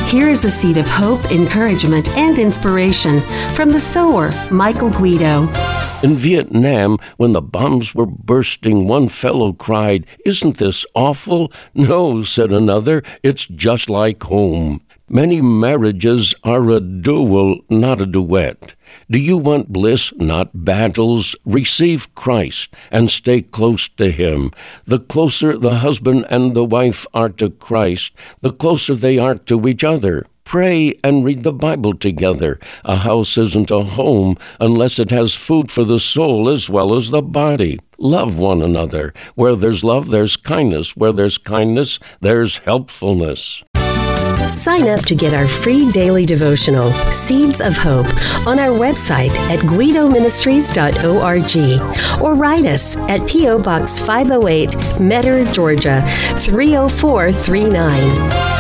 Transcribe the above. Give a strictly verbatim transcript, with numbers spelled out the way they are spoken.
Here is a seed of hope, encouragement, and inspiration from the sower, Michael Guido. In Vietnam, when the bombs were bursting, one fellow cried, "Isn't this awful?" "No," said another, "it's just like home." Many marriages are a duel, not a duet. Do you want bliss, not battles? Receive Christ and stay close to Him. The closer the husband and the wife are to Christ, the closer they are to each other. Pray and read the Bible together. A house isn't a home unless it has food for the soul as well as the body. Love one another. Where there's love, there's kindness. Where there's kindness, there's helpfulness. Sign up to get our free daily devotional, Seeds of Hope, on our website at guido ministries dot org or write us at P O. Box five oh eight, Metter, Georgia, three oh four three nine.